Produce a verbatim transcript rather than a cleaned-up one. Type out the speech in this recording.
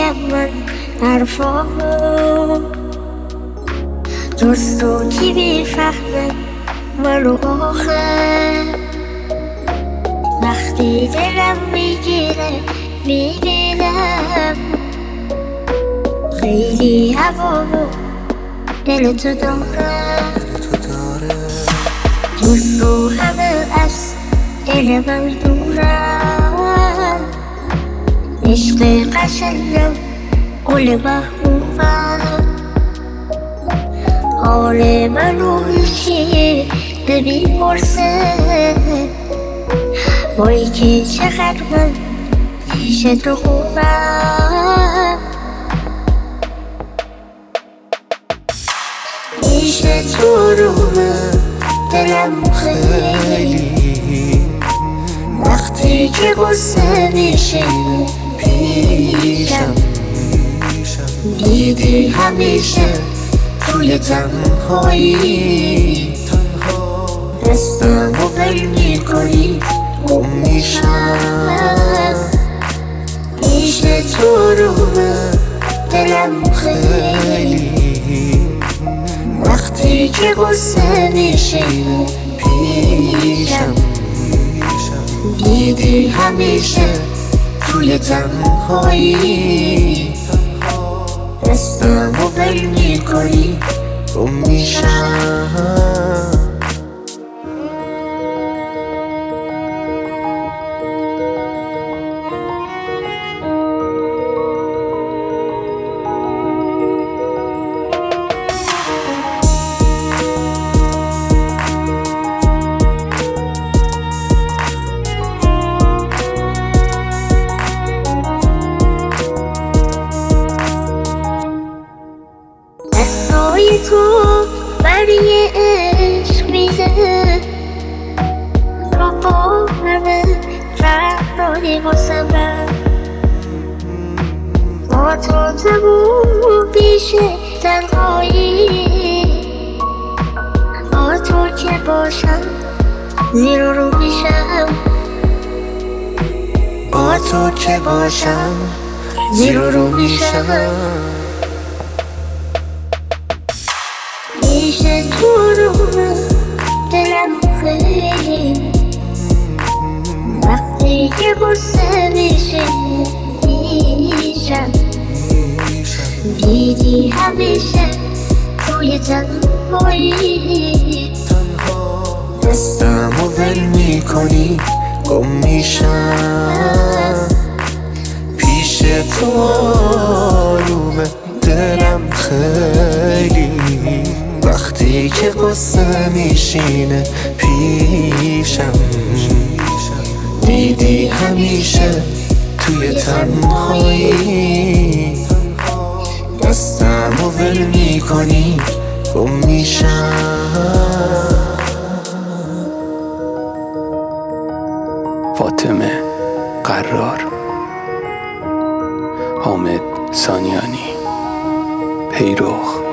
میگم من حرفامو، جز تو کی میفهمه منو آخه. وقتی دلم میگیره میبینم خیلی هوامو دل تو داره، جز تو همه از دل من دورم. عشق قشنگم گل محبوبم، حال منو هیچی نمیپرسه. وای که چقدر من پیش تو خوبم، پیش تو رو دلم خیلی. وقتی که غصه میشه پیشم، دیدی همیشه توی تنهایی دستمو ول میکنی گم میشم. پیش تو رو دلم خیلی. وقتی که غصه میشه پیشم، دیدی همیشه توی تنهایی دستمو ول میکنی گم میشم. دستای تو برای عشق میده، رو با همه رفتاری واسم بر. با تو تموم میشه تنهایی، با تو که باشم زیر رو میشم. با تو که باشم زیر رو میشم. پیش تو رو دلم خیلی. وقتی که غصه میشه پیشم، دیدی همیشه توی تنهایی دستمو ول میکنی گم میشم. پیش تو آرومه دلم خیلی. وقتی که غصه میشینه پیشم، دیدی همیشه توی تنهایی دستمو ول میکنی گم میشم. فاطمه قرار، حامد سانیانی، پیروخ.